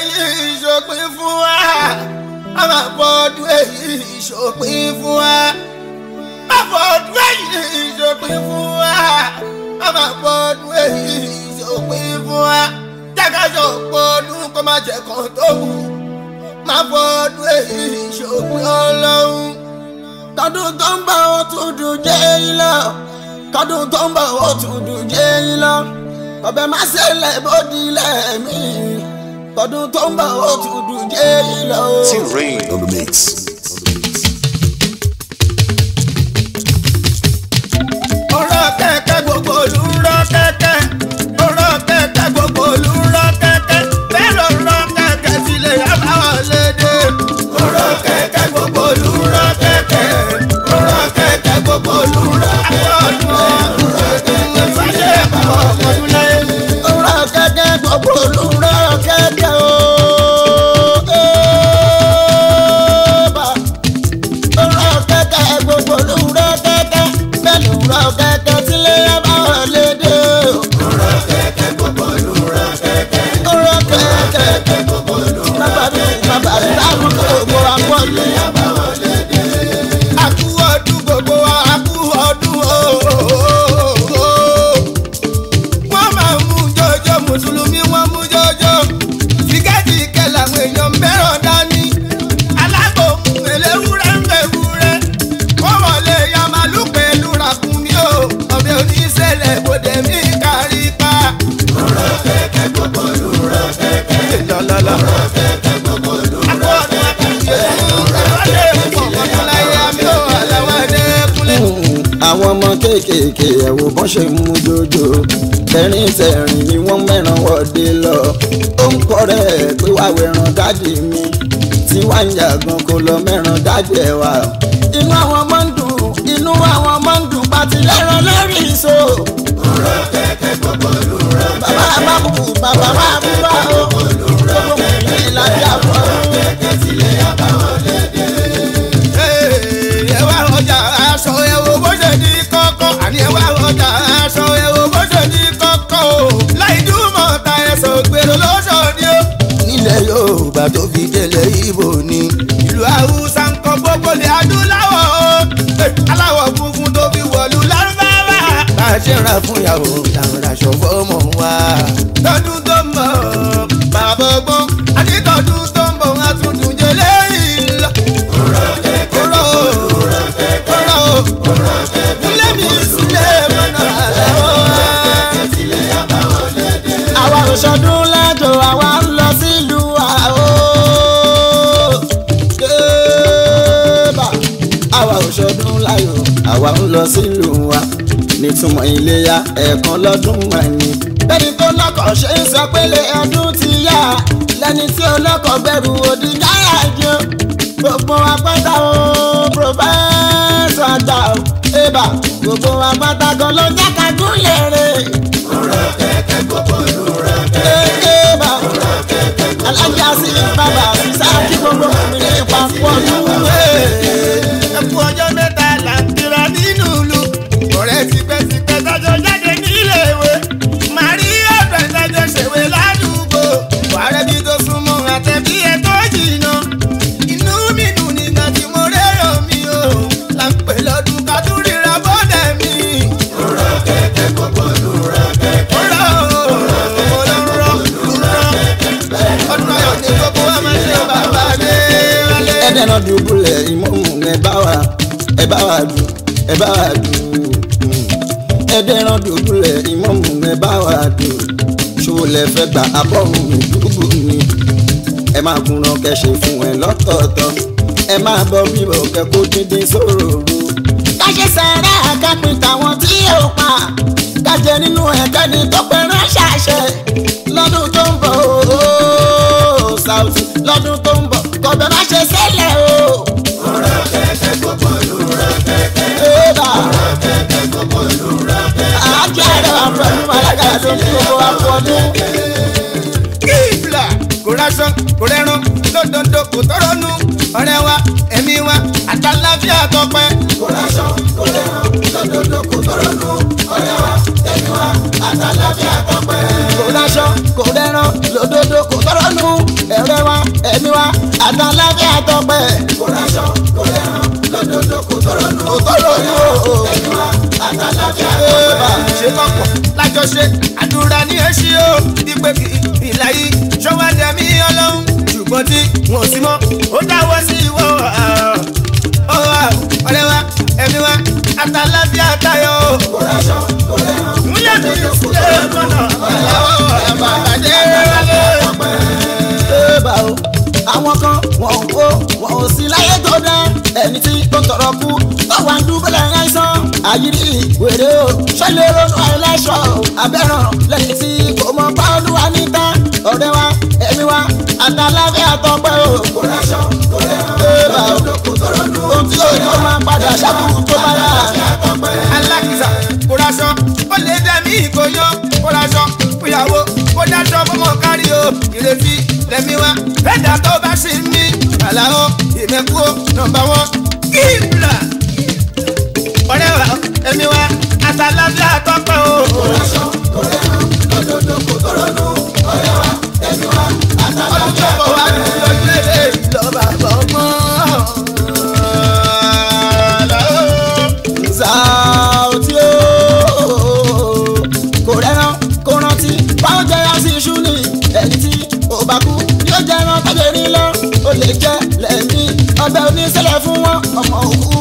èyí ìṣòpin fún wa a máa fọdún èyí ìṣòpin fún wa a fọdún èyí ìṣòpin fún wa a máa fọdún èyí ìṣòpin fún wa jákàjọ pọ̀dún kó má jẹ́ kan tó wù má fọdún èyí ìṣòpin ọlọ́run tọdún tó ń bọ̀ ó tún dùn jẹ́ yín lọ tọdún tó ń bọ̀ ó tún dùn jẹ́ yín lọ ọbẹ̀ má ṣẹlẹ̀ bódì lẹ́mí tọdún tó ń bọ̀ ó tún dùn jẹ́ yín lọ. T-Rain on the mix. ọ̀rọ̀ kẹ̀kẹ́ gbogbo olú ń rọ́ kẹ̀kẹ́ ọ̀rọ̀ kẹ̀kẹ́ gbogbo olú ń rọ́ kẹ̀kẹ́ bẹ́ẹ̀ ló ń rọ́ kẹ̀kẹ́ sílẹ̀ yàbáwọ̀ lédè. ọ̀rọ̀ kẹ̀kẹ́ gbogbo olú ń rọ́ kẹ̀kẹ́ ọ̀rọ̀ kẹ̀kẹ́ gbogbo olú ń rọ́ kẹ̀kẹ́ gbogbo olùrọ̀ kẹ̀kẹ́ o. Ọ̀rọ̀ kẹ̀kẹ́ gbogbo olùrọ̀ kẹ̀kẹ́ bẹ́ẹ̀ lùrọ̀ kẹ̀kẹ́ sílé yàrá lédè. Ọ̀rọ̀ kẹ̀kẹ́ gbogbo olùrọ̀ kẹ̀kẹ́. Ọ̀rọ̀ kẹ̀kẹ́ gbogbo olùrọ̀ kẹ̀kẹ́. Bàbá mi láàbù gbogbo àpọ̀lù. Àkú ọdún gbogbo àkú ọdún o. Wọ́n máa mú jọjọ mùsùlùmí wọ́n mú jọjọ. Tíkẹ́ẹ̀tì kẹlẹ̀ àwọn èèyàn mẹ́ràn dání. Alágbòmù eléwúrẹ́ ń bẹ̀wúrẹ́. Wọ́n wọlé ya màlúù pẹ̀lú ràkúnmí o. Ọbẹ̀ oníṣẹ̀lẹ̀ bòdè mí kárí pa. Ọ̀rọ̀ kẹ̀kẹ́ gbogbo olùrọ̀ kẹ̀kẹ́. Ọ̀rọ̀ kẹ̀kẹ́ gbogbo olùrọ̀ kẹ̀kẹ́. Àwọn ọmọ kéékèèké ẹ̀wò bọ́n ṣe mú jòjò tẹ̀rín tẹ̀rín ni wọ́n mẹ́ràn wọ́dé lọ. Ó ń kọ́ rẹ̀ pé wá wẹ̀ràn dáàdì mi tí wá ń yàgàn kó lọ mẹ́ràn dáàdì ẹ̀ wá. Inú àwọn ọmọ ń dùn inú àwọn ọmọ ń dùn pàtí lẹ́ràn lórí ìṣó. Ọ̀rọ̀ kẹ̀kẹ́ gbogbo olùrọ̀ kẹ̀kẹ́. Bàbá máa bù bàbá máa bù bá o. Gbogbo mi ní ìlàjà fún un. Kẹ̀kẹ́ tilẹ̀ yàbá wọlé dé. Ẹ wá ọjà aṣọ ẹ wo bó ṣe di kọ́kọ́. Àní ẹ wá ọjà aṣọ ẹ wo bó ṣe di kọ́kọ́ o. Láì dúmọ̀ ta ẹ̀sọ̀ gbèrò lóṣòdì o. Nílẹ̀ Yorùbá tó fi délé Ìgbò ni. Ìlú Haúsá ń kọ́ gbogbo ilẹ̀ adúláwọ̀ o. Aláwọ̀ funfun tó fi wọ̀lú Lárúbáwá. Bá a ṣe ń ra fún ìyàwó làwọn aṣọ fọ́mọ wa. Tọdún tó ń bọ̀ bàbá ọgbọ́n àti tọdún tó ń bọ̀ wọn tún dùn jẹ lẹ́yìn lọ. Ọ̀rọ̀ kẹ̀kẹ́ ọ̀rọ̀ kẹ̀kẹ́ ọ̀rọ̀ kẹ̀kẹ́ lẹ́mi sílẹ̀ mọ́nà àlọ́. Àwa ò ṣọdún lájò àwa ń lọ sílùú àó. Àwa ò ṣọdún láyò àwa ń lọ sílùú wa. Nítumọ̀ iléyá ẹ̀ẹ̀kan lọ́dún máa ní. Bẹ́ẹ̀ni tó lọ́kọ̀ ṣe ń sọ pé lé ọdún ti yá. Lẹ́ni tí olókọ̀ bẹ̀rù òdì gáràjì o. Gbogbo apáta o pòfẹ́sọ̀ àgbà o. Ébà gbogbo apáta kan ló jẹ́ ká gún lèrè. Ọ̀rọ̀ kẹ̀kẹ́ gbogbo olùrọ̀ kẹ̀kẹ́. Ébà ọ̀rọ̀ kẹ̀kẹ́ gbogbo alájà sí bàbá sísá kí gbogbo mi ní papọ̀ ọdún. Ẹ kú ọjọ́ mẹ́ta là ń tira nínú ìlú. Ọ̀rẹ́ tipẹ́tipẹ́ tọ́jọ́ jáde nílé ìwé. Màrí ọ̀dọ̀ ìtajà ṣèwé ládùúgbò. Wàrẹ́ bí tó súnmọ́ àtẹ̀bí ẹ̀ tó jìnnà. Inú mi dùn nígbà tí mo rérò mi o. Là ń pè lọ́dún ká tún ríra bọ́dẹ̀ mi. Ọ̀rọ̀ kẹ̀kẹ́ gbogbo olùrọ̀ kẹ̀kẹ́. Ọ̀rọ̀ ọdún ayọ̀ ní gbogbo wa máa ṣe bàbá dé wálé. Ẹ̀dẹ̀ náà dùbúlẹ̀ ìmọ̀mù ẹ bá wa dùn ẹ bá wa dùn. Ẹ̀dẹ̀ náà dùbúlẹ̀ ìmọ̀mù ẹ bá wa dùn. Ṣòwò lẹ fẹ́ gba abọ́rùn mi dúgbò mi. Ẹ máa kùnà kẹṣe fún ẹ lọ́tọ̀ọ̀tọ̀. Ẹ máa bọ bíbọ̀ kẹ́kọ̀ọ́ dídín sóròrò. Káṣe sẹ́rẹ́ àkápin tàwọn tí yóò pa. Kájẹ nínú ẹ̀kẹ́ni tó pẹ́ ránṣẹ́ àṣẹ. Lọ́dún tó ń bọ̀ ooo Saoty. Lọ́dún tó ń bọ̀ kọ̀bẹ̀ má ṣe ṣẹlẹ̀ o. Ọ̀rọ̀ kẹ̀kẹ́ gbogbo olùrọ̀ kẹ̀kẹ́. Ọ̀rọ̀ kẹ̀kẹ́ gbogbo olùrọ̀ kẹ̀kẹ́. Àjẹ́ rẹ̀ wà pẹ̀lú màlága tó ń gbogbo àpọ̀dún. Kíbla kò rásán kò rẹ́rán lódodo kò tọrọ nù. Ọ̀rẹ́ wa ẹ̀mí wa àtàláfíà tọpẹ́. Kò rásán kò rẹ́rán lódodo kò tọrọ nù. Ọ̀rẹ́ wa ẹ̀mí wa àtàláfíà tọpẹ́. Kò rásán kò rẹ́rán lódodo kò tọrọ nù. àtọpẹ́. kò ráṣọ kò lẹ́ràn lódodo kò tọrọ nù. kò tọrọ nù o. ẹnu wa àtàlàfíà ṣe kọ́kọ́ lájọṣe àdúrà ní èṣì o ìpè kì í ìlàyé ṣọwádẹ́mí ọlọ́run ṣùgbọ́n tí wọ́n sì mọ́ ó dáwọ́ sí ìwọ ọ̀rẹ́ wa ẹ̀mí wa àtàlàfíà tayọ. kò ráṣọ kò lẹ́ràn múlẹ̀ mi sílẹ̀ mọ́nà ọ̀làwọ̀ àbàdé wálé. bá o àwọn kan wọn ò sí láyé tó dá ẹni tí tó tọrọ kú tó wà ń dúpẹ́lẹ̀ àìsàn àyírí wèrè o ṣẹlẹ̀ ronú ẹlẹ́ṣọ̀ abẹ́ràn lẹ́yìn tí kò mọ bá olúwa níta ọ̀rẹ́ wa ẹ̀mí wa àtàlàfíà àtọpẹ́ o. kò ráṣọ kò lẹ́ràn lódodo kò tọrọ nù. ohun tí yóò tó máa padà ṣàkóso tó bá yà. alákìsà kò raṣọ ó lè dẹ́mi ìkóyán kò raṣọ fúyàwó kó dáṣọ fọmọ kárí o ìrètí lẹ́mí wa ẹ̀dá tó bá ṣì ń mí àlàó ìmẹ̀kú nọ́mbà wọn kíbla ọ̀rẹ́ wa ẹ̀mí wa àtàlàfíà àtọpẹ́ o. kò ráṣọ kò lẹ́ràn lódodo kò tọrọ nù. ọ̀rẹ́ wa ẹ̀mí wa àtàlàfíà ọdún tó bọ̀ wá ní lójúlé ìjọba gbọ̀ngbọ̀n. Saoty o kò rẹ́rán kò rántí báwọn jẹ́ àṣì iṣu ni ẹni tí ò bá kú yóò jẹ́ ẹran tọ́jú erin lọ ó lè jẹ́ lẹ́mí ọbẹ̀ oníṣẹ́lẹ̀ fún wọn ọmọ òkú